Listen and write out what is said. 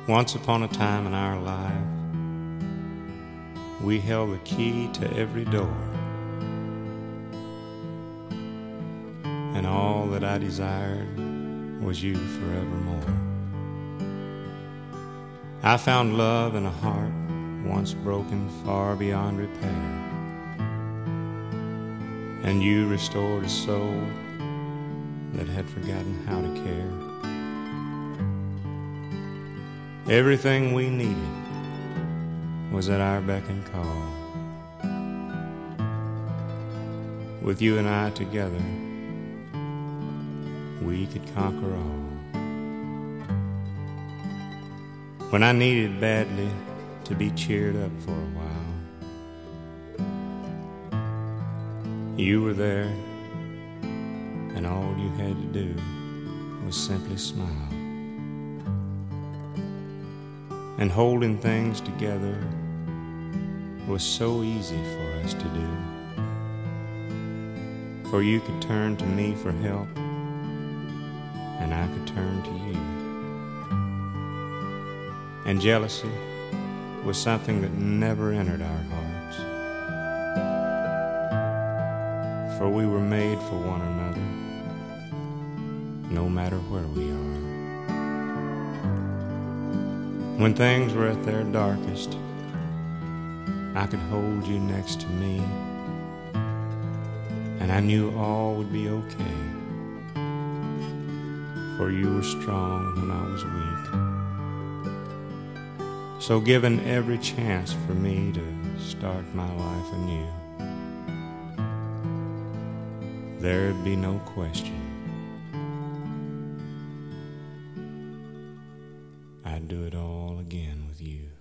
Once upon a time in our life, we held the key to every door, and all that I desired was you forevermore. I found love in a heart once broken far beyond repair, and you restored a soul that had forgotten how to care. Everything we needed was at our beck and call. With you and I together, we could conquer all. When I needed badly to be cheered up for a while, you were there, and all you had to do was simply smile. And holding things together was so easy for us to do. For you could turn to me for help, and I could turn to you. And jealousy was something that never entered our hearts, for we were made for one another, no matter where we are. When things were at their darkest, I could hold you next to me, and I knew all would be okay, for you were strong when I was weak. So given every chance for me to start my life anew, there'd be no question I'd do it all again with you.